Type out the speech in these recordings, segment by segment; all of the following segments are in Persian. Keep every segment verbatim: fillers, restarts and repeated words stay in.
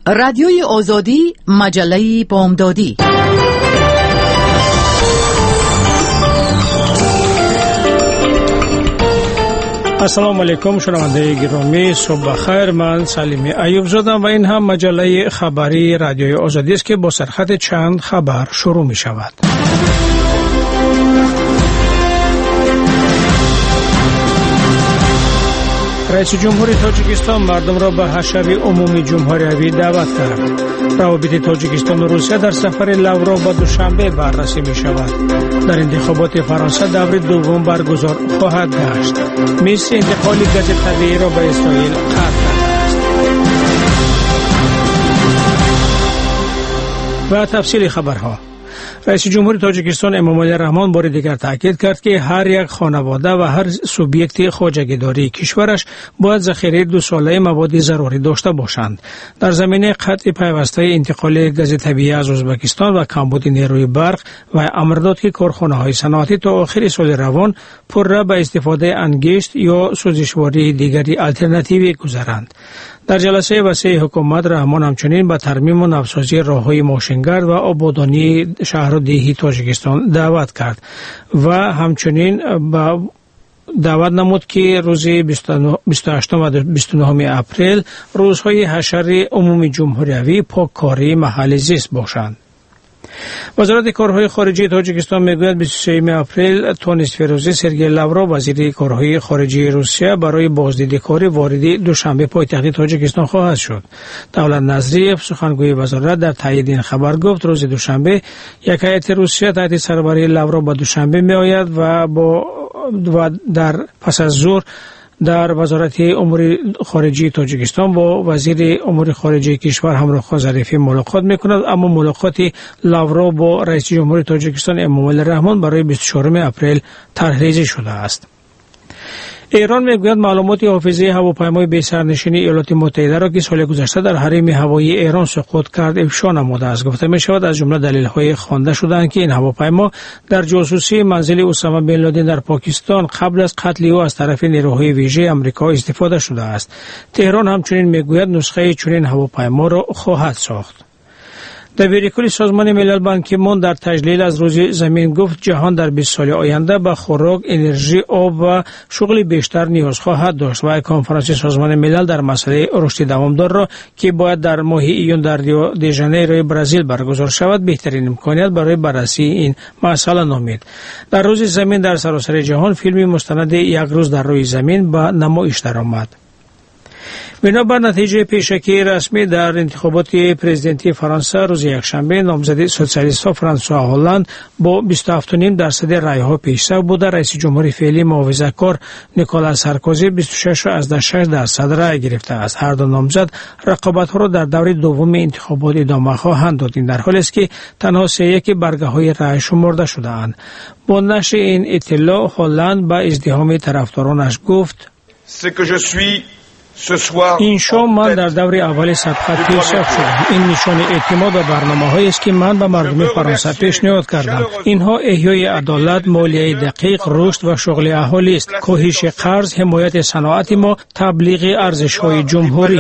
رادیوی آزادی، مجله بامدادی. السلام علیکم شنونده گرامی، صبح بخیر. من سلیمی ایوب زادم و این هم مجله خبری رادیوی آزادی است که با سرخط چند خبر شروع می شود. رئیس جمهور تاجیکستان مردم را به حشر عمومی جمهوری دعوت کرد. روابط تاجیکستان و روسیه در سفر لاورو به دوشنبه بررسی می شود. در انتخابات فرانسه دور دوم برگزار خواهد گشت. مصر انتقال گاز طبیعی را به اسرائیل قطع کرده است. و تفصیل خبرها. رئیس جمهور تاجیکستان امامعلی رحمان بار دیگر تاکید کرد که هر یک خانواده و هر سوبیکت خواجگیداری کشورش باید ذخیره دو ساله مواد ضروری داشته باشند. در زمینه قطع پیوسته انتقال گاز طبیعی از ازبکستان و کمبود نیروی برق و امر داد که کارخانه‌های صنعتی تا آخر سال روان پرره به استفاده انگشت یا سوزشواری دیگری الटरनेटिव्ی گذارند. در جلسه وسیع حکومت رحمان همچنین به ترمیم و نوسازی راههای ماشینگرد و آبادانی شهر و دیهی تاجیکستان دعوت کرد و همچنین به دعوت نمود که روز بیست و هشتم و بیست و نهم اپریل روزهای حشر عمومی جمهوری پاککاری محل زیست باشند. وزارت کارهای خارجه تاجیکستان میگوید بیست و سوم اپریل تا نصف روز سرگئی لاورو وزیر کارهای خارجه روسیه برای بازدید کاری وارد دوشنبه پایتخت تاجیکستان خواهد شد. دولت نظریف سخنگوی وزارت در تایید این خبر گفت روز دوشنبه یک هیئت روسیه تحت سربری لاورو به دوشنبه می آید و با و در پس از ظهر در وزارت امور خارجه تاجیکستان با وزیر امور خارجه کشور همراه ظریفی ملاقات میکند، اما ملاقات لاورو با رئیس جمهور تاجیکستان امامعلی رحمان برای بیست و چهارم اپریل طرحریزی شده است. ایران میگوید معلومات حافظه هواپیمای بی سرنشین ایالات متحده را که سال گذشته در حریم هوایی ایران سقوط کرد افشا نموده است. گفته می شود از جمله دلایل خوانده شدند که این هواپیما در جاسوسی منزل اسامه بن لادن در پاکستان قبل از قتل او از طرف نیروهای ویژه آمریکا استفاده شده است. تهران همچنین میگوید نسخه چنین هواپیما را خواهد ساخت. دبیرکل سازمان ملل بان کی مون در تجلیل از روز زمین گفت جهان در بیست سال آینده به خوراک، انرژی، آب و شغل بیشتر نیاز خواهد داشت و کنفرانس سازمان ملل در مسئله رشد دوامدار را که باید در ماه ایون در ریو دی ژانیرو برزیل برگزار شود بهترین امکانیت برای بررسی این مسئله نامید. در روز زمین در سراسر جهان فیلمی مستند یک روز در روی زمین به نمایش درآمد. بنابر نتیجه پیشکی رسمی در انتخابات پرزیدنتی فرانسه روز یکشنبه نامزد سوسیالیست‌ها فرانسوا هولند با بیست و هفت و نیم درصد رأی‌ها پیشرو بوده. رئیس جمهور فعلی محافظه‌کار نیکولاس سارکوزی بیست و شش و شش درصد رأی گرفته است. هر دو نامزد رقابت‌ها را در دور دوم انتخابات ادامه خواهند داد، در حالی است که تنها سه یک برگه‌های رأی شمرده شده‌اند. با نشر این اطلاع هولند به ازدحام طرفدارانش گفت: این شام من در دور اول سبقت پیشرفت شدم. این نشان اعتماد و برنامه‌هایی است که من به مردم فرانسه پیشنهاد کردم. اینها احیای عدالت، مالیه دقیق، رشد و شغل اهالی است، کاهش قرض، حمایت صنعت ما، تبلیغ ارزش‌های جمهوری.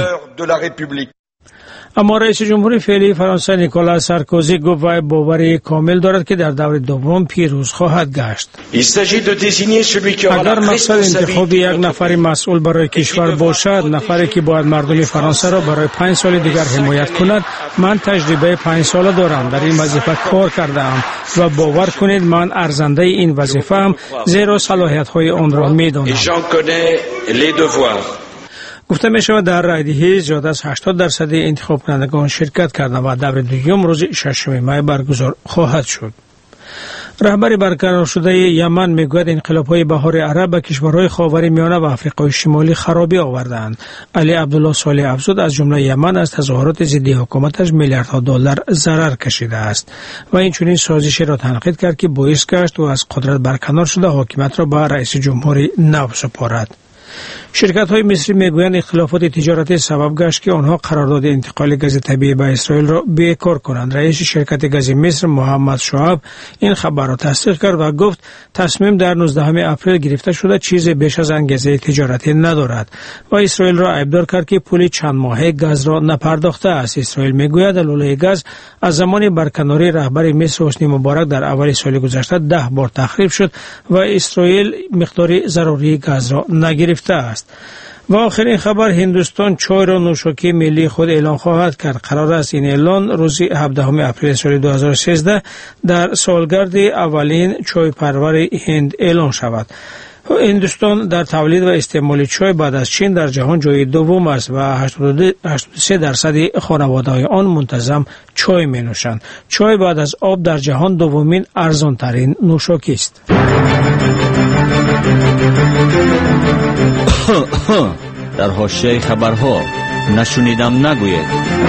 اما رئیس جمهور فعلی فرانسه نیکولاس سارکوزی گفت و باوری کامل دارد که در دور دوم پیروز خواهد گشت. اگر مقصد انتخاب یک نفر مسئول برای کشور باشد، نفری که باید مردم فرانسه را برای پنج سال دیگر حمایت کند، من تجربه پنج ساله دارم، در این وظیفه کار کردم و باور کنید من ارزنده این وظیفه هم، زیرا صلاحیت‌های آن را می‌دانم. گفته می شود در رأی‌دهی زیاد از هشتاد درصد انتخاب کنندگان شرکت کردند و دور دوم روز ششم می برگزار خواهد شد. رهبر برقرار شده یمن میگوید انقلاب‌های بهار عرب به کشورهای خاورمیانه و آفریقای شمالی خرابی آوردند. علی عبدالله صالح افزود از جمله یمن از تظاهرات ضد حکومتش میلیاردها دلار ضرر کشیده است و این چنین سازشی را تنقید کرد که باعث گشت و از قدرت برکنار شده حاکمیت را به رئیس جمهوری نو سپارد. شرکت‌های مصری میگویند اختلافات تجارتی سبب گشت که آنها قرارداد انتقال گاز طبیعی به اسرائیل را بیکار کنند. رئیس شرکت گاز مصر محمد شعب این خبر را تصدیق کرد و گفت تصمیم در نوزدهم اپریل گرفته شده چیزی بیش از انگیزه تجارتی ندارد و اسرائیل را عیبدار کرد که پول چند ماهه گاز را نپرداخته است. اسرائیل میگوید لوله گاز از زمان برکناری رهبر مصر حسنی مبارک در اول سال گذشته ده بار تخریب شد و اسرائیل مقدار ضروری گاز را نگرفته است. و آخرین خبر، هندوستان چای را نوشاکی ملی خود اعلان خواهد کرد. قرار است این اعلان روز هفدهم اپریل سال دو هزار و سیزده در سالگرد اولین چای پرور هند اعلان شود. هندوستان در تولید و استعمال چای بعد از چین در جهان جای دوم است و هشتاد و سه درصد خانواده‌های آن منتظم چای می‌نوشند. چای بعد از آب در جهان دومین ارزان ترین نوشاکی است. در حاشیه خبرها نشنیدم نگوید.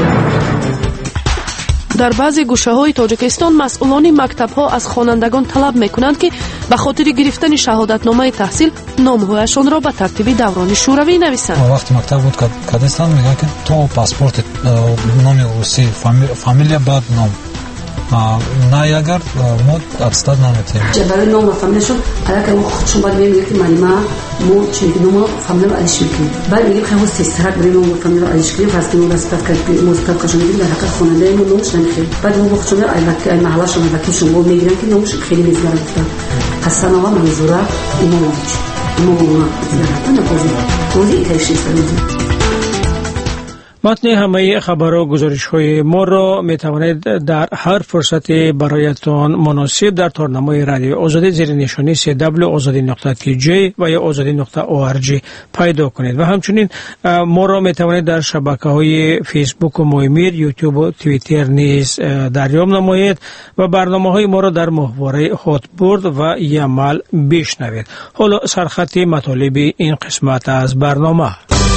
در بعضی گوشه‌های تاجیکستان مسئولان مکتب‌ها از خوانندگان طلب می‌کنند که به خاطر گرفتن شهادتنامه تحصیل نام‌هایشان را به ترتیب دوران شوروی نویسند. وقتی مکتب بود کردستان میگه که تو پاسپورت نام روسی فامیلیا بعد نام نه اگر ما اتستاد نمیتیم برای نام و فامیلشون الان که خودشون باید میگه که مالیما مو چی نام فامیل رو ادیش میکنیم بعد میگیم خیلی سیسترات برای نام و فامیل رو ادیش کنیم فرض کنیم استاد که مستقل کشون میگیم در حقیقت خواننده ما نامش نمیخواد بعد اون وقت چون البته این محلش اون وقتشون بود میگن که نامش خیلی میزگار گفتن حسن آقا منظورا ایمون ایمون ایمون نه نپوزی توضیح تشریح کنید. متن همه خبر و گزارش های ما را می توانید در هر فرصت برایتان مناسب در تارنمای رادیو آزادی زیر نشانی سی دبلیو آزادی نقطه تی جی و یا آزادی نقطه او آر جی پیدا کنید و همچنین ما را می توانید در شبکه های فیسبوک و مویمیر، یوتیوب و توییتر نیز دریافت نمایید و برنامه های ما را در محور هاتبورد و یمل بشنوید. حالا سرخط مطالب این قسمت از برنامه.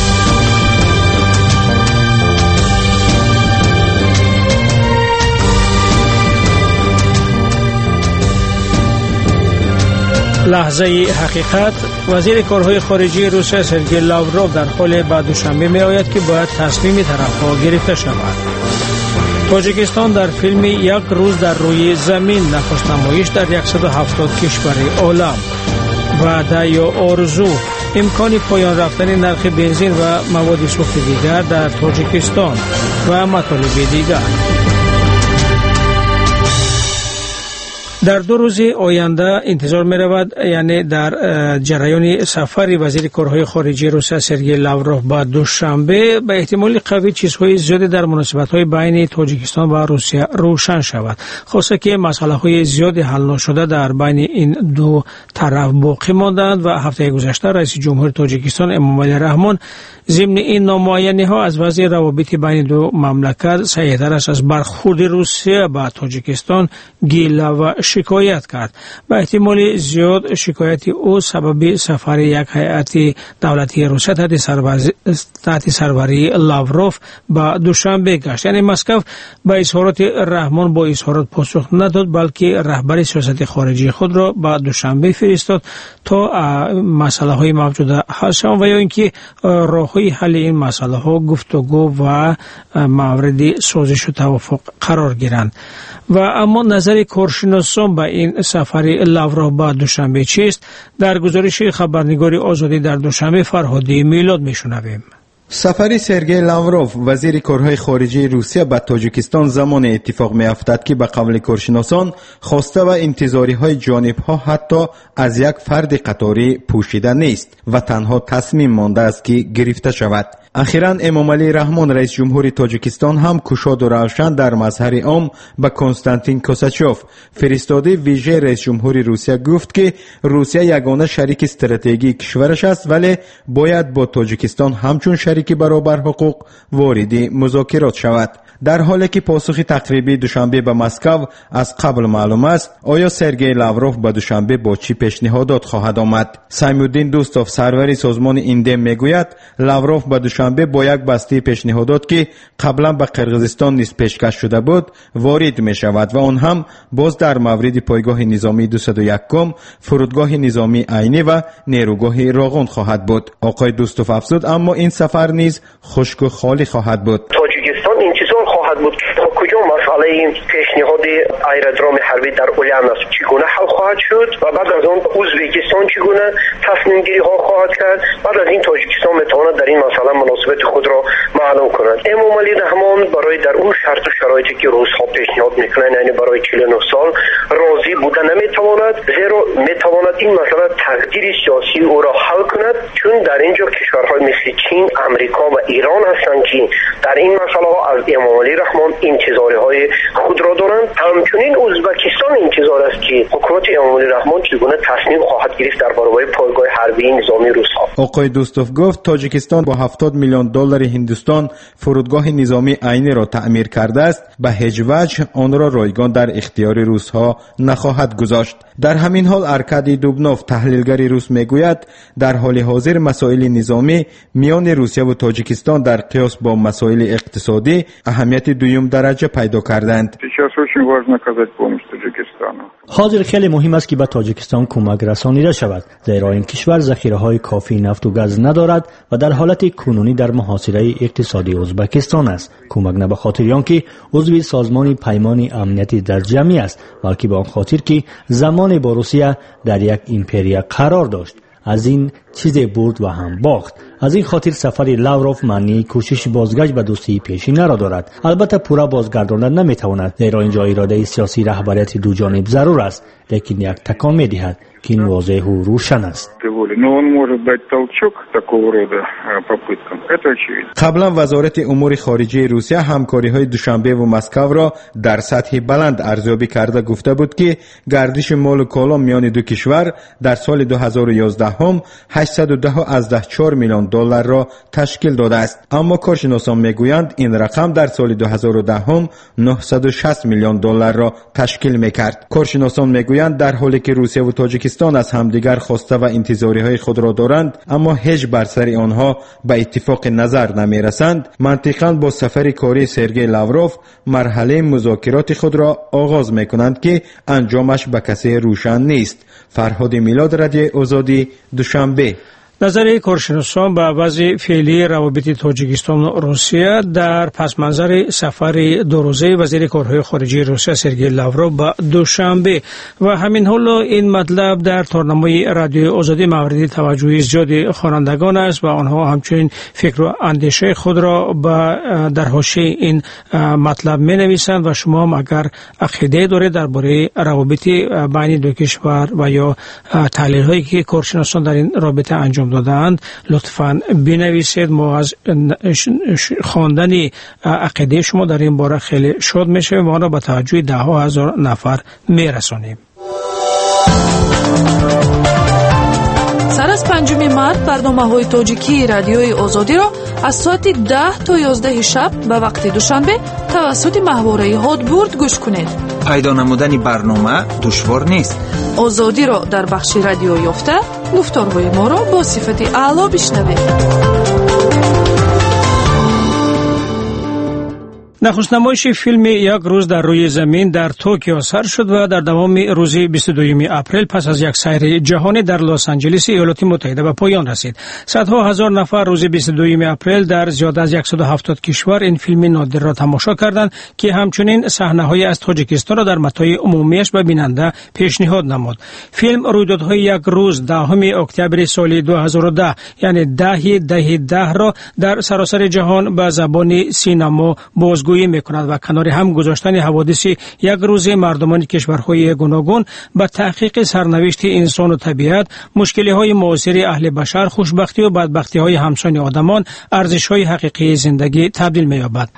لحظه حقیقت. وزیر کارهای خارجه روسیه سرگئی لاوروف در حال بعد دوشنبه می آید که باید تصمیم طرفها گرفته شود. تاجیکستان در فیلم یک روز در روی زمین نخست نمایش در صد و هفتاد کشور عالم. وعده یا آرزو، امکان پایان رفتن نرخ بنزین و مواد سوخت دیگر در تاجیکستان و مطالب دیگر. در دو روز آینده انتظار می رود، یعنی در جریان سفر وزیر کارهای خارجه روسیه سرگئی لاوروف با دوشنبه به احتمال قوی چیزهای زیادی در مناسبت‌های بین تاجیکستان و روسیه روشن شود، خاصه که مسائل زیادی حل نشده در بین این دو طرف باقی ماندند و هفته گذشته رئیس جمهور تاجیکستان امامعلی رحمان ضمن این نامعینی‌ها از وضع روابط بین دو مملکت سعی‌تر از برخورد روسیه با تاجیکستان گیله و شکایت کرد. به احتمال زیاد شکایت او سبب سفر یک هیئت دولتی روسیه تحت سروری لاوروف با دوشنبه گشت. یعنی مسکو به اظهارات رحمان با اظهارات پاسخ نداد، بلکه رهبر سیاست خارجی خود را با دوشنبه فرستاد تا مسئله های موجوده حل شوند و یا اینکه راههای حل این مسئله ها گفتگو و مورد سازش و توافق قرار گیرند. و اما نظر کارشناسان به این سفر لاوروف با دوشنبه چیست؟ در گزارش خبرنگار آزادی در دوشنبه فرهادی میلاد میشنویم. سفر سرگئی لاوروف وزیر کارهای خارجه روسیه به تاجیکستان زمان اتفاق میافتد که به قول کارشناسان خواسته و انتظاری های جانب ها حتی از یک فرد قطاری پوشیده نیست و تنها تصمیم مانده است که گرفته شود. اخیراً امامعلی رحمان رئیس جمهور تاجیکستان هم گشاد و روشن در مظهر عام به کنستانتین کوساچوف فرستاده ویژه رئیس جمهور روسیه گفت که روسیه یگانه شریک استراتژیک کشورش است، ولی باید با تاجیکستان همچون شریک برابر حقوق وارد مذاکرات شود. در حالی که پاسخ تقریبی دوشنبه به مسکو از قبل معلوم است، آیا سرگئی لاوروف به دوشنبه با چی پیشنهادات خواهد آمد؟ سیمودین دوستوف سروری سازمان ایندم میگوید لاوروف به دوشنبه دوشنبه با یک بسته پیشنهادات که قبلا به قرقیزستان نیز پیشکش شده بود وارد می شود و آن هم باز در مورد پایگاه نظامی دویست و یک فرودگاه نظامی عینی و نیروگاه راغون خواهد بود. آقای دوستوف افزود اما این سفر نیز خشک و خالی خواهد بود. تاجیکستان انتظار خواهد بود تا کجا مسئله این پیشنهاد ایرودروم حربی در اولین است چگونه حل خواهد شد و بعد از اون ازبکستان چگونه تصمیم گیری ها خواهد کرد. بعد از این تاجیکستان میتواند در این مسئله مناسبت خود را معلوم کند. امام علی رحمان برای در اون شرط و شرایطی که روزها پیشنهاد میکنند یعنی برای چهل و نه سال راضی بودن نمیتواند، زیرا میتواند این مسئله تقدیر سیاسی او را حل کند، چون در اینجا کشورهای مثل چین، امریکا و ایران هستند که در این مسئله ها از امام علی رحمان انتظارهای خود را دارند. همچنین ازبکستان انتظار است که حکومت امام علی رحمان چگونه تصمیم خواهد گرفت در برابر پایگاه حربی نظامی روس‌ها. آقای دوستوف گفت تاجیکستان با هفتاد میلیون دلار هندوستان فرودگاه نظامی عینی را تعمیر کرده است، به هیچ وجه آن را رایگان در اختیار روس‌ها نخواهد گذاشت. در همین حال ارکادی دوبنوف تحلیلگر روس میگوید در حال حاضر مسائل نظامی میان روسیه و تاجیکستان در قیاس با مسائل اقتصادی اهمیت دوم درجه پیدا کردند. حاضر خیلی مهم است که به تاجیکستان کمک رسانیده شود، زیرا این کشور ذخیره‌های کافی نفت و گاز ندارد و در حالت کنونی در محاصره اقتصادی ازبکستان است. کمک نه به خاطر آنکه عضو سازمان پیمان امنیت در جمعی است، بلکه به آن خاطر که زمان با روسیه در یک ایمپریا قرار داشت. از این چیز برد و هم باخت. از این خاطر سفر لاوروف معنی کوشش بازگشت به دوستی پیشینه را دارد. البته پورا بازگرداندن نمیتواند، زیرا اینجا اراده سیاسی رهبریت دو جانب ضرور است، لیکن یک تکان میدهد که این واضح و روشن است. قبلا وزارت امور خارجه روسیه همکاری های دوشنبه و مسکو را در سطح بلند ارزیابی کرده گفته بود که گردش مال و کالا میان دو کشور در سال دو هزار و یازده هم هشتصد و ده از ده چهار میلیون دلار را تشکیل داده است، اما کارشناسان میگویند این رقم در سال دو هزار و ده هم نهصد و شصت میلیون دلار را تشکیل میکرد. کارشناسان میگویند در حالی که روسیه و تاجیکستان از همدیگر خواسته و انتظاری های خود را دارند اما هیچ بر سر آنها به اتفاق نظر نمی رسند، منطقاً با سفر کاری سرگئی لاوروف مرحله مذاکرات خود را آغاز می کنند که انجامش به کسی روشن نیست. فرهاد میلاد، رادیو آزادی، دوشنبه. نظر کارشناسان به وضع فعلی روابط تاجیکستان و روسیه در پس منظر سفر دو روزه وزیر کارهای خارجه روسیه سرگئی لاوروف به دوشنبه و همین حال این مطلب در تارنمای رادیو آزادی مورد توجه زیاد خوانندگان است و آنها همچنین فکر و اندیشه خود را در حاشیه این مطلب می نویسند و شما هم اگر عقیده دارید درباره روابط بین دو کشور و یا تحلیل هایی که کارشناسان در این رابطه انجام دادند لطفاً بنویسید. ما از خواندن عقیده شما در این باره خیلی شاد میشیم و آن را به توجه ده ها هزار نفر میرسانیم. سر از پنجم مارس برنامه‌های تاجیکی رادیوی آزادی را از ساعت ده تا یازده شب به وقت دوشنبه توسط ماهواره هادبورد گوش کنید. پیدا نمودن برنامه دشوار نیست. آزادی را در بخش رادیو یافته گفتارهای ما را با صفت اعلی بشنوید. نخست نمایش فیلم یک روز در روی زمین در توکیو سر شد و در دوام روز بیست و دوم اپریل پس از یک سیر جهانی در لس آنجلس ایالات متحده به پایان رسید. صدها هزار نفر روز بیست و دوم اپریل در زیاد از صد و هفتاد کشور این فیلم نادر را تماشا کردند که همچنین صحنه‌های از تاجیکستان را در متاع عمومیش به بیننده پیشنهاد نمود. فیلم رویدادهای یک روز دهم اکتبر سال دو هزار و ده یعنی ده ده ده را در سراسر جهان به زبان سینما باز گویی میکند و کنار هم گذاشتن حوادث یک روز مردمان کشورهای گوناگون به تحقیق سرنوشت انسان و طبیعت، مشکلی های معاصر اهل بشر، خوشبختی و بدبختی های همسان آدمان، ارزش های حقیقی زندگی تبدیل می‌یابد.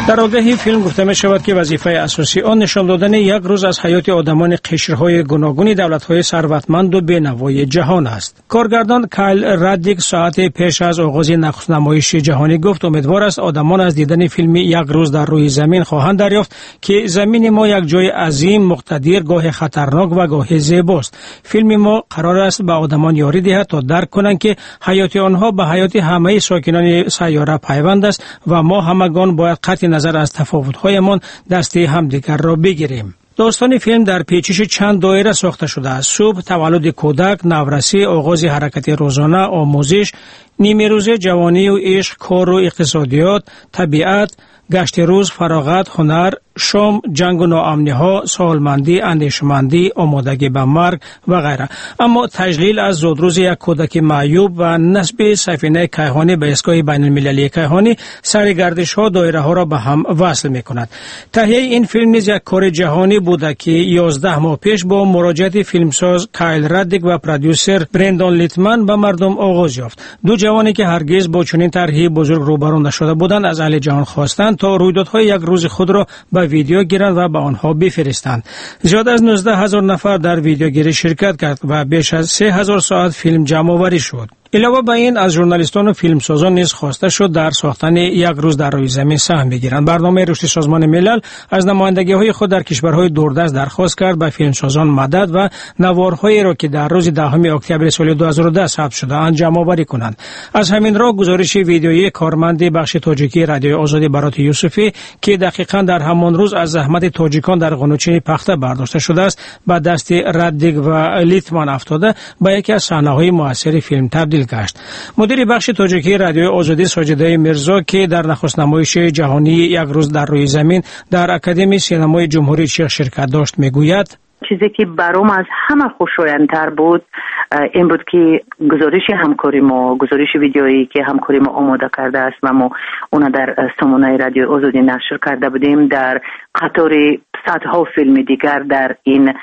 در آگهی فیلم گفته می شود که وظیفه اساسی آن نشان دادن یک روز از حیات آدمان قشرهای گوناگون دولت‌های ثروتمند و بینوای جهان است. کارگردان کایل رادیک ساعت پیش از آغاز نخست نمایش جهانی گفت امیدوار است آدمان از دیدن فیلم یک روز در روی زمین خواهند دریافت که زمین ما یک جای عظیم، مقتدر، گاه خطرناک و گاه زیباست. فیلم ما قرار است به آدمان یاری دهد تا درک کنند که حیات آنها به حیات همه ساکنان سیاره پیوند است و ما همگان باید قطع نظر از تفاوت‌هایمان دست همدیگر را بگیریم. داستان فیلم در پیچش چند دایره ساخته شده است. صبح، تولد کودک، نورسی، آغاز حرکت روزانه، آموزش، نیمه روزه، جوانی و عشق، کار و اقتصادیات، طبیعت، گشت روز، فراغت، هنر، شام، جنگ و ناامنی ها، سالمندی، اندیشمندی، آمادگی به مرگ و غیره. اما تجلیل از زودروز یک کودک معیوب و نسب سفینه کیهانی به ایستگاه بین المللی کیهانی سرگردش ها دایره ها را به هم وصل می کند. تهیه این فیلم نیز یک کار جهانی بوده که یازده ماه پیش با مراجعت فیلمساز کایل رادیک و پرودیوسر برندان لیتمن به مردم آغاز یافت. دو جوانی که هرگز با چنین طرحی بزرگ روبرو نشده بودند از اهل جهان خواستند تا رویدادهای یک روز خود را به ویدیو گیرند و به آنها بفرستند. زیاد از نوزده هزار نفر در ویدیوگیری شرکت کرد و بیش از سه هزار ساعت فیلم جمع آوری شد. علاوه بر این از ژورنالیستان و فیلمسازان نیز خواسته شد در ساختن یک روز در روی زمین سهم بگیرند. برنامه رشد سازمان ملل از نمایندگی‌های خود در کشورهای دوردست درخواست کرد به فیلمسازان مدد و نوارهایی را که در روز دهم اکتبر سال دو هزار و ده ثبت شده اند جمع آوری کنند. از همین راه گزارش ویدیویی کارمند بخش تاجیکی رادیو آزادی برات یوسفی که دقیقاً در همان روز از زحمت تاجیکان در قنوچه پخته برداشته شده است به دست رادیک و لیتمن افتاده به یکی از صحنه‌های موثر فیلم تبدیل گشت. مدیر بخش تاجیکی رادیو آزادی ساجده میرزا که در نخست نمایش جهانی یک روز در روی زمین در اکادمی سینمای جمهوری چک شرکت داشت میگوید چیزی که برام از همه خوشایندتر بود این بود که گزارش همکاری ما، گزارش ویدیویی که همکاری ما آماده کرده است و ما اونا در سامانه رادیو آزادی نشر کرده بودیم در قطار صدها فیلم دیگر در این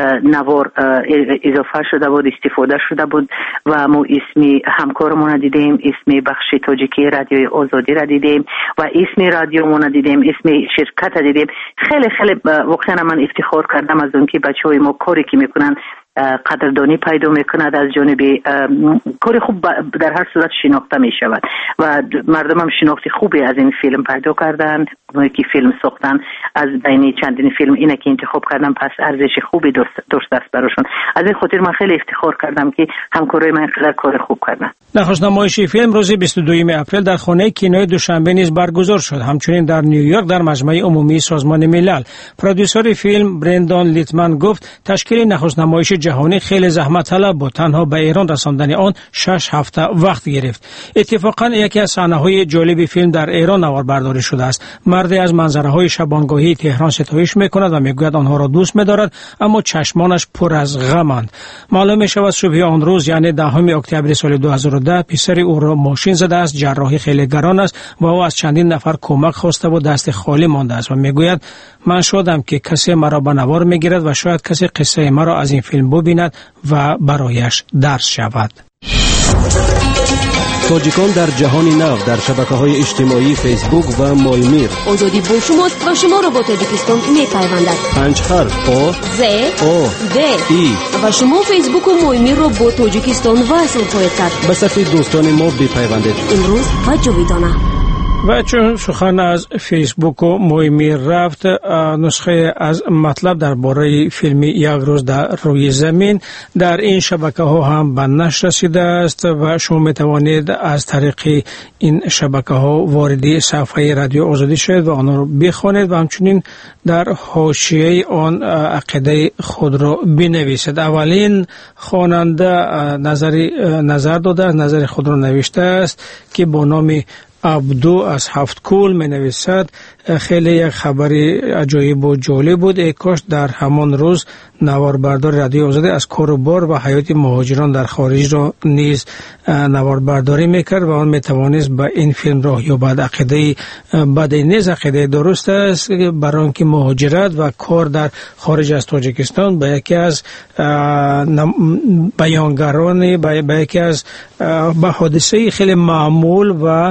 نوار اضافه شده بود، استفاده شده بود و ما اسم همکارمون دیدیم، اسم بخش تاجیکی رادیو آزادی را دیدیم و اسم رادیومون دیدیم، اسم شرکت دیدیم. خیلی خیلی واقعا من افتخار کردم از اون که بچهای ما کاری که میکنن قدردانی پیدا میکند از جانب کار خوب در هر صورت شناخته می شود و مردم هم شناخت خوبی از این فیلم پیدا کردن. اونایی که فیلم ساختن از بین چندین فیلم اینه که انتخاب کردم، پس ارزش خوبی داشته است براشون. از این خاطر من خیلی افتخار کردم که همکارای من خیلی کار خوب کردن. نخست نمایش فیلم روز بیست و دوم اپریل در خانه کینوی دوشنبه نیز برگزار شد. همچنین در نیویورک در مجمع عمومی سازمان ملل. پرودیوسر فیلم برندان لیتمن گفت تشکیل نخست نمایش جهانی خیلی زحمت طلب بود. تنها به ایران رساندن آن شش هفته وقت گرفت. اتفاقا یکی از صحنه‌های جالب فیلم در ایران نواربرداری شده است. مردی از منظره‌های شبانگاهی تهران ستایش می‌کند و می‌گوید آنها را دوست می‌دارد اما چشمانش پر از غمند. معلوم می‌شود صبح آن روز یعنی دهم اکتبر سال دو هزار و ده پسر او را ماشین زده است. جراحی خیلی گران است و او از چندین نفر کمک خواسته و دست خالی مانده است و می‌گوید من شادم که کسی مرا به نوار می‌گیرد و شاید کسی قصه مرا از این فیلم ببیند و برایش درس شود. تاجیکان در جهان نو در شبکه‌های اجتماعی فیسبوک و مایمیر. آزادی با شماست و شما را با تاجیکستان می‌پیوندد. پنج حرف آ ز آ د ای و شما فیسبوک و مایمیر را با تاجیکستان وصل خواهید کرد. به صفحه دوستان ما بپیوندید. امروز و جاویدانه. و چون سخن از فیسبوک و مایمیر رفت، نسخه از مطلب درباره فیلم یک روز در روی زمین در این شبکه ها هم به نشر رسیده است و شما می توانید از طریق این شبکه ها وارد صفحه رادیو آزادی شوید و آن را بخوانید و همچنین در حاشیه آن عقیده خود را بنویسید. اولین خواننده نظری نظر داده است، نظر خود را نوشته است که با نام عبدو از هفت کول می نویسد خیلی یک خبری عجایب و جالب بود. ای کاش در همان روز نواربردار رادیو آزادی از کاروبار و حیات مهاجران در خارج را نیز نواربرداری میکرد و آن میتوانست به این فیلم راه یابد. عقیده بد نیز عقیده درست است برای اینکه مهاجرت و کار در خارج از تاجیکستان به یکی از بیانگران به یکی از به حادثه خیلی معمول و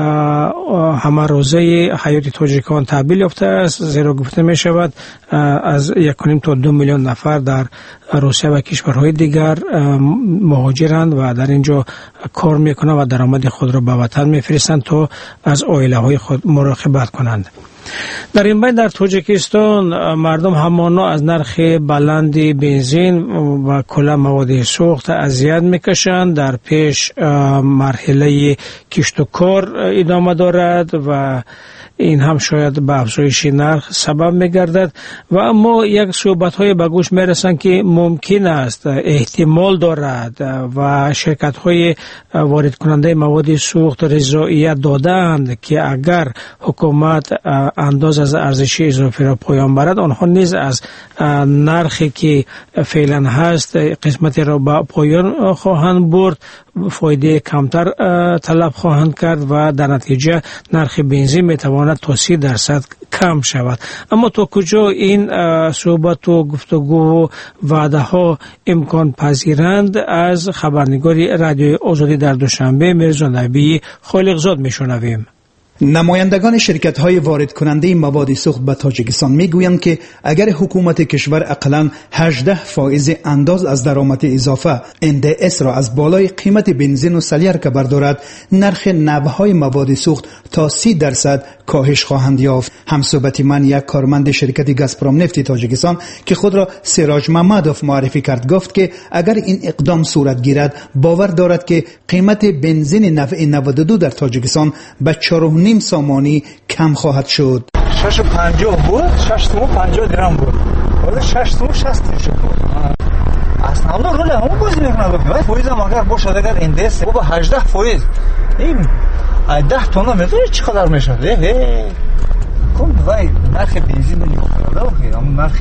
همه روزه حیات تاجیکان تبدیل یافته است، زیرا گفته می شود از یک و نیم تا دو میلیون نفر در روسیه و کشورهای دیگر مهاجرند و در اینجا کار میکنند و درآمد خود را به وطن میفرستند تا از عائله های خود مراقبت کنند. در این بین در تاجیکستان مردم همانا از نرخ بلند بنزین و کلا مواد سوخت اذیت میکشند. در پیش مرحله کشت و کار ادامه دارد و این هم شاید به افزایش نرخ سبب میگردد و اما یک صحبت های به گوش میرسند که ممکن است، احتمال دارد و شرکت های وارد کننده مواد سوخت رضایت دادند که اگر حکومت انداز از ارزش اضافی را پایان برد، آنها نیز از نرخی که فعلا هست قسمتی را به پایان خواهند برد، فایده کمتر طلب خواهند کرد و در نتیجه نرخ بنزین میتواند تا سی درصد کم شود. اما تا کجا این صحبت و گفتگو و وعده ها امکان پذیرند، از خبرنگار رادیو آزادی در دوشنبه میرزا نبی خالقزاد میشنویم. نمایندگان شرکت‌های وارد کننده مواد سوخت به تاجیکستان میگویند که اگر حکومت کشور اقلاً هجده فائز انداز از درآمد اضافه ان دی اس را از بالای قیمت بنزین و سلیارک بردارد، نرخ نبهای مواد سوخت تا سی درصد کاهش خواهند یافت. همصحبت من یک کارمند شرکت گازپروم نفت تاجیکستان که خود را سراج محمدوف معرفی کرد گفت که اگر این اقدام صورت گیرد، باور دارد که قیمت بنزین نوع نود و دو در تاجیکستان به چهار و نیم سامانی کم خواهد شد. شش و پنجاه بود، شش و پنجاه درم بود، ولی شش و شصت شد. اصلا رول همون بازی میکنه. فایز هم اگر باشد، اگر اندس با هجده فایز این ده تونه میتونه چقدر میشه؟ هی کم وای نرخ بنزین نگاه کنه، اما نرخ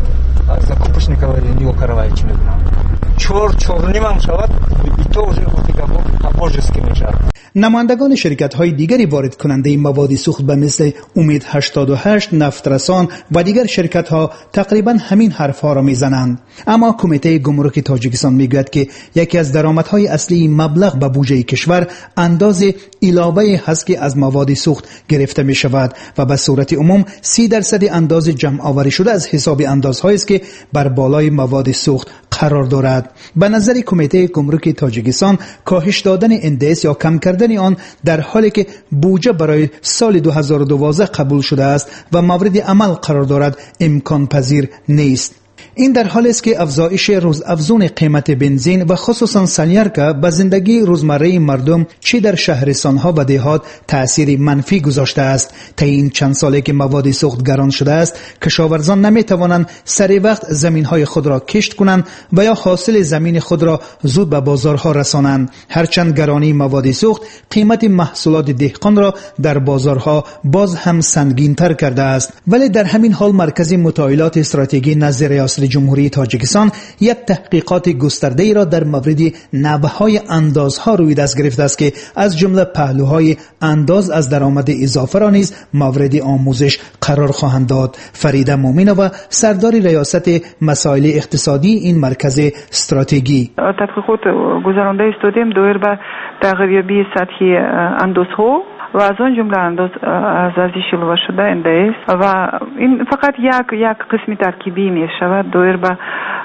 از کوپش نکواد نگاه کنه چی میکنه؟ چهار چهار نیم هم شود، تو وجود خودی که با باجس که میشه. نمایندگان شرکت‌های دیگری وارد کننده مواد سوخت به مثل امید هشتاد و هشت، نفترسان و دیگر شرکت‌ها تقریباً همین حرف‌ها را می‌زنند. اما کمیته گمرک تاجیکستان میگوید که یکی از درآمدهای اصلی مبلغ به بودجه کشور انداز علاوه هست که از مواد سوخت گرفته می‌شود و به صورت عموم سی درصد انداز جمع آوری شده از حساب اندازهایی است که بر بالای مواد سوخت قرار دارد. به نظر کمیته گمرک تاجیکستان، کاهش دادن ان دی اس یا کم کردن آن در حالی که بودجه برای سال دو هزار و دوازده قبول شده است و مورد عمل قرار دارد، امکان پذیر نیست. این در حالی است که افزایش روزافزون قیمت بنزین و خصوصا سلیارک به زندگی روزمره مردم چه در شهرستانها و دهات تأثیر منفی گذاشته است. تا این چند ساله که مواد سوخت گران شده است، کشاورزان نمی توانند سر وقت زمینهای خود را کشت کنند و یا حاصل زمین خود را زود به بازارها رسانند. هرچند گرانی مواد سوخت قیمت محصولات دهقان را در بازارها باز هم سنگین تر کرده است، ولی در همین حال مرکز مطالعات استراتژی نظر ریاست جمهوری تاجیکستان یک تحقیقات گسترده ای را در مورد نبهای اندازها روی دست گرفته است که از جمله پهلوهای انداز از درآمد اضافه را نیز مورد آموزش قرار خواهند داد. فریده مومنова، سردار ریاست مسائل اقتصادی این مرکز استراتژی: تحقیقات گذرانده استودیم دایر به تغییریابی سطحی اندازها و از آن جمله انداز از ارزش اضافه شده ان دی اس و این فقط یک یک قسم ترکیبی می شود دایر به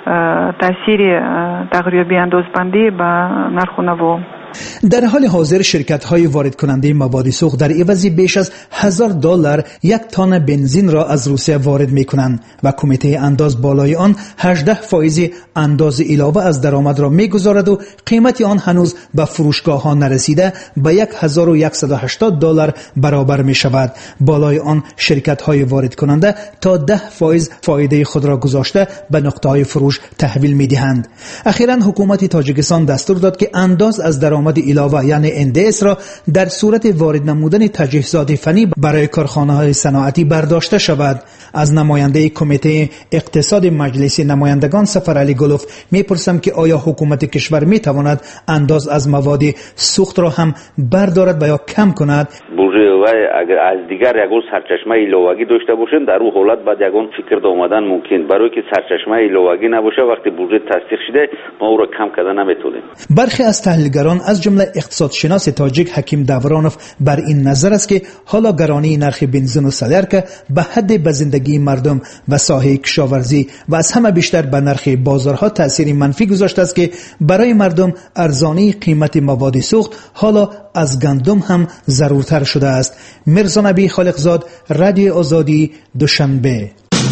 تاثیر تغییریابی اندازبندی به نرخ و نوا. در حال حاضر شرکت‌های وارد کننده مواد سوخت در عوض بیش از هزار دلار یک تن بنزین را از روسیه وارد می‌کنند و کمیته انداز بالای آن هجده فائز انداز علاوه از درآمد را می‌گذارد و قیمت آن هنوز به فروشگاه‌ها نرسیده به هزار و صد و هشتاد دلار برابر می‌شود. بالای آن شرکت‌های وارد کننده تا ده فائز فایده خود را گذاشته به نقطه‌های فروش تحویل می‌دهند. اخیراً حکومت تاجیکستان دستور داد که انداز از درآمد درآمد علاوه یعنی ان دی اس را در صورت وارد نمودن تجهیزات فنی برای کارخانه‌های صنعتی برداشته شود. از نماینده کمیته اقتصاد مجلس نمایندگان سفر علی گلوف میپرسم که آیا حکومت کشور میتواند انداز از مواد سوخت را هم بردارد و یا کم کند؟ بورژه اگر از دیگر یگون سرچشمه ایلوگی داشته باشیم در اون حالت بعد یگون فکر آمدن ممکن، برای که سرچشمه ایلوگی نباشه وقتی بورژه تصدیق شده ما او را کم کردن نمیتونیم. برخی از تحلیلگران از جمله اقتصادشناس تاجیک حکیم دورانوف بر این نظر است که حالا گرانی نرخ بنزین و سلیقه به حد به زندگی مردم و ساحه کشاورزی و از همه بیشتر به نرخ بازارها تأثیر منفی گذاشته است که برای مردم ارزانی قیمت مواد سوخت حالا از گندم هم ضرورتر شده است. مرزا نبی خالقزاد، رادیو آزادی، دوشنبه.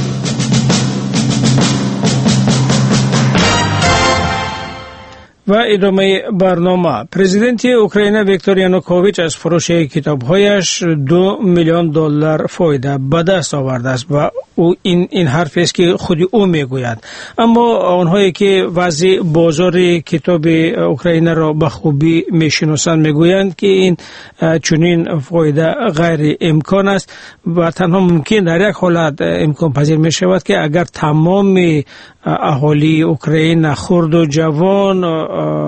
و ادامه برنامه. پرزیدنت اوکراین ویکتور یانوکوویچ از فروش کتاب‌هایش دو میلیون دلار فایده به دست آورده است و او این این حرفی است که خود او میگوید. اما آنهایی که وضع بازار کتاب اوکراین را به خوبی میشناسند میگویند که این چنین فایده غیر امکان است و تنها ممکن در یک حالت امکان پذیر می شود که اگر تمام اهالی اوکراین خرد و جوان،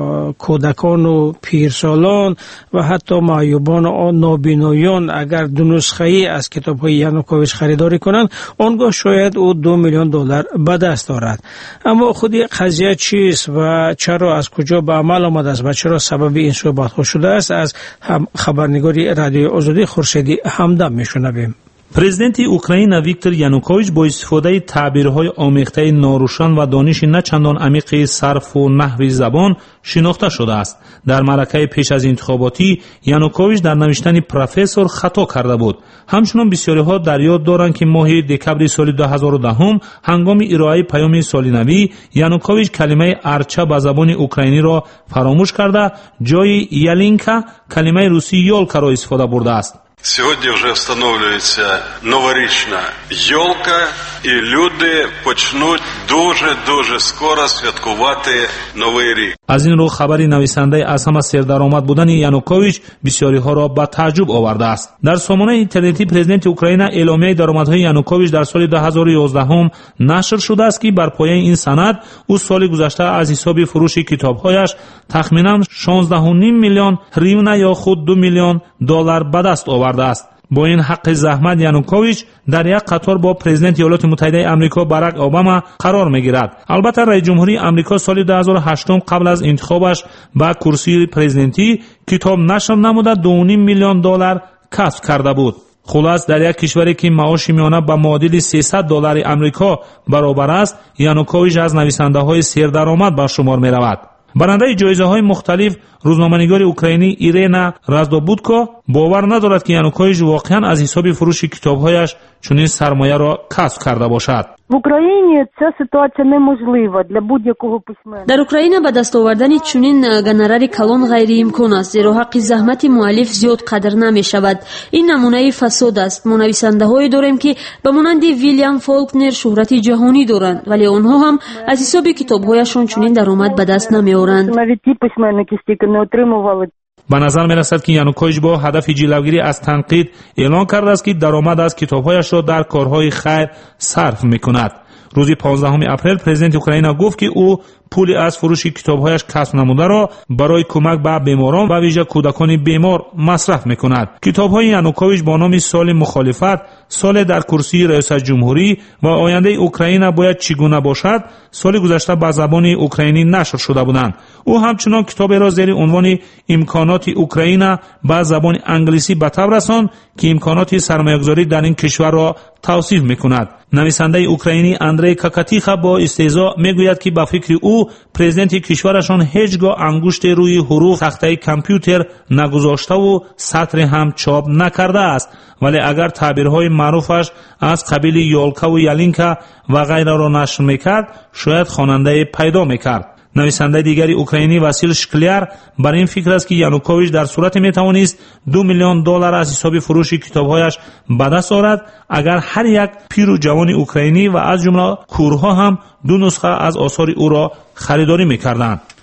کودکان و پیرسالان و حتی معیوبان و نابینایان اگر دو نسخه ای از کتاب های یانوکوویچ خریداری کنند آنگاه شاید او دو میلیون دلار به دست دارد. اما خود قضیه چیست و چرا از کجا به عمل آمده است و چرا سبب این صحبت ها شده است از خبرنگاری رادیو آزادی خورشیدی همدم میشنویم. پرزیدنت اوکراین ویکتور یانوکوویچ با استفاده تعبیرهای آمیخته ناروشن و دانش نه چندان عمیق صرف و نحو زبان شناخته شده است. در معرکه پیش از انتخاباتی یانوکوویچ در نوشتن پروفسور خطا کرده بود. همچنان بسیاری‌ها در یاد دارند که ماه دکبر سال دو هزار و ده هنگام ارائه پیام سال نوی یانوکوویچ کلمه ارچه به زبان اوکراینی را فراموش کرده جای ялинка کلمه روسی یولکا را استفاده برده است. Сьогодні вже встановлюється новорічна йолка, і люди почнуть дуже-дуже скоро святкувати Новий рік. از این رو خبری نویسنده از همه سردرآمد بودن یانوکوویچ بسیاری‌ها را به تعجب آورده است. در سامانه اینترنتی پرزیدنت اوکراین اعلامیه درآمدهای یانوکوویچ در سال دو هزار و یازده نشر شده است که بر پایه این سند او سال گذشته از حساب فروش کتاب‌هایش تخمیناً شانزده و نیم میلیون هریونا یا خود دو میلیون دلار به دست آورده است. با این حق زحمت یانوکوویچ در یک قطار با پرزیدنت ایالات متحده آمریکا باراک اوباما قرار میگیرد. البته رئیس جمهوری آمریکا سال دو هزار و هشت قبل از انتخابش به کرسی پرزیدنتی کتاب نشر نموده دو و نیم میلیون دلار کسب کرده بود. خلاص در یک کشوری که معاش میانه به معادل سیصد دلار آمریکا برابر است یانوکوویچ از نویسنده‌های سردرآمد به شمار میرود. برنده جایزه های مختلف روزنامه‌نگار اوکراینی ایرینا رازدوبودکو باور ندارد که یانوکوویچ واقعا از حساب فروش کتاب‌هایش چنین سرمایه را کسب کرده باشد. В Україні ця ситуація неможлива для будь-якого письменника. در اوکراین به دست آوردن چنین گنرال کلان غیر امکان است زیرا حق زحمت مؤلف زیاد قدر نمی شود. این نمونه فساد است. ما نویسنده هایی داریم که به مانند ویلیام فولکنر شهرت جهانی دارند ولی آنها هم از حساب کتاب هایشان چنین درآمد به دست نمی آورند. Навіть ті письменники стільки не отримували. به نظر می رسد که یانوکوویچ با هدف جلوگیری از تنقید اعلان کرده است که درآمد از کتاب‌هایش را در کارهای خیر صرف می‌کند. روز پانزدهم اپریل پرزیدنت اوکراین گفت که او پولی از فروش کتاب‌هایش کسب نموده را برای کمک به بیماران و ویژه کودکان بیمار مصرف می‌کند. کتاب‌های یانوکوویچ با نام سال مخالفت، سال در کرسی ریاست جمهوری و آینده اوکراین باید چگونه باشد، سال گذشته به زبان اوکراینی نشر شده بودند. او همچنان کتابی را زیر عنوان امکانات اوکراین به زبان انگلیسی به تب رساند که امکانات سرمایه‌گذاری در این کشور را توصیف می‌کند. نویسنده اوکراینی اندری کاکاتیخا با استهزا میگوید که به فکر او پرزیدنت کشورشان هیچگاه انگشت روی حروف تخته کامپیوتر نگذاشته و سطر هم چاپ نکرده است، ولی اگر تعبیرهای معروفش از قبیل یولکا و ялинка و غیره را نشر میکرد شاید خواننده پیدا میکرد. نویسنده دیگری اوکراینی واسیل شکلیر بر این فکر است که یانوکوویچ در صورت میتوانست دو میلیون دلار از حساب فروش کتابهایش به دست آورد اگر هر یک پیر و جوان اوکراینی و از جمله کورها هم دو نسخه از آثار او را خریداری میکردند.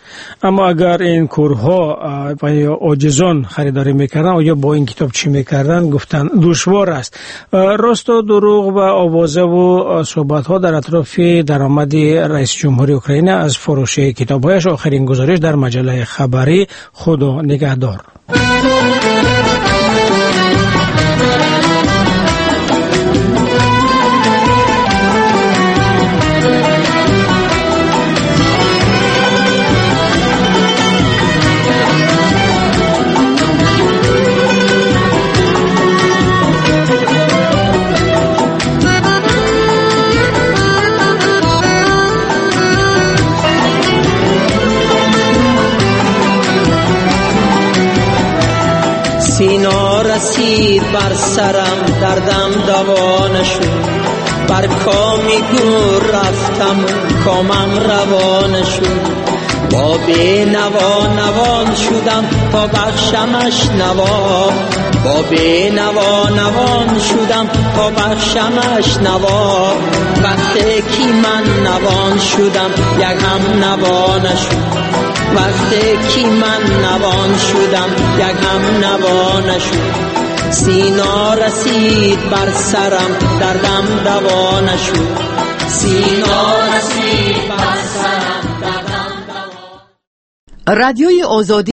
اما اگر این کورها یا عاجزان خریداری میکردن یا با این کتاب چی میکردن گفتن دشوار است. راست و دروغ و آوازه و صحبت ها در اطراف درآمد رئیس جمهوری اوکراین از فروش کتاب‌هایش. آخرین گزارش در مجله خبری. خدا نگهدار. سینا رسید بر سرم دردم دوا نشد، بر کامی گور رفتم کامم روان شد. با بی نوا نوان شدم تا بخشمش نوا، با بی نوا نوان شدم تا بخشمش نوا. وقتی که من نوان شدم یک هم نوا نشد، وقتی که من نوان شدم یک هم نوا نشد. سینا رسید بر سرم دردم دوا نشد، سینا رسید بر سرم دردم دوا. رادیوی آزادی